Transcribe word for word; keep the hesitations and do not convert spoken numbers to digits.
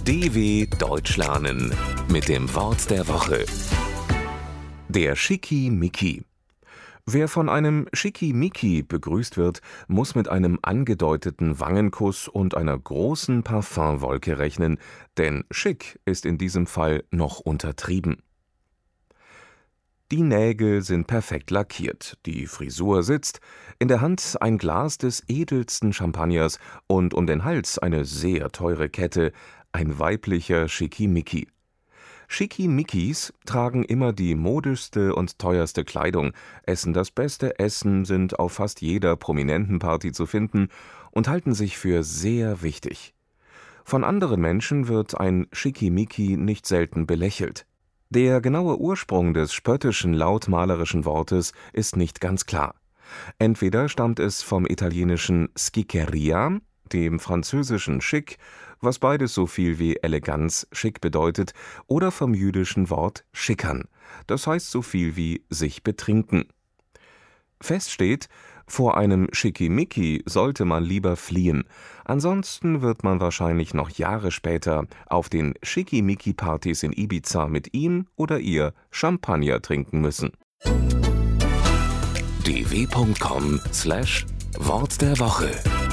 D W Deutsch lernen mit dem Wort der Woche. Der Schickimicki. Wer von einem Schickimicki begrüßt wird, muss mit einem angedeuteten Wangenkuss und einer großen Parfümwolke rechnen, denn schick ist in diesem Fall noch untertrieben. Die Nägel sind perfekt lackiert, die Frisur sitzt, in der Hand ein Glas des edelsten Champagners und um den Hals eine sehr teure Kette, ein weiblicher Schickimicki. Schickimickis tragen immer die modischste und teuerste Kleidung, essen das beste Essen, sind auf fast jeder prominenten Party zu finden und halten sich für sehr wichtig. Von anderen Menschen wird ein Schickimicki nicht selten belächelt. Der genaue Ursprung des spöttischen, lautmalerischen Wortes ist nicht ganz klar. Entweder stammt es vom italienischen Schickeria, dem französischen Chic, was beides so viel wie Eleganz, schick bedeutet, oder vom jüdischen Wort schickern, das heißt so viel wie sich betrinken. Fest steht, vor einem Schickimicki sollte man lieber fliehen, ansonsten wird man wahrscheinlich noch Jahre später auf den Schickimicki-Partys in Ibiza mit ihm oder ihr Champagner trinken müssen. d w punkt com slash Wort der Woche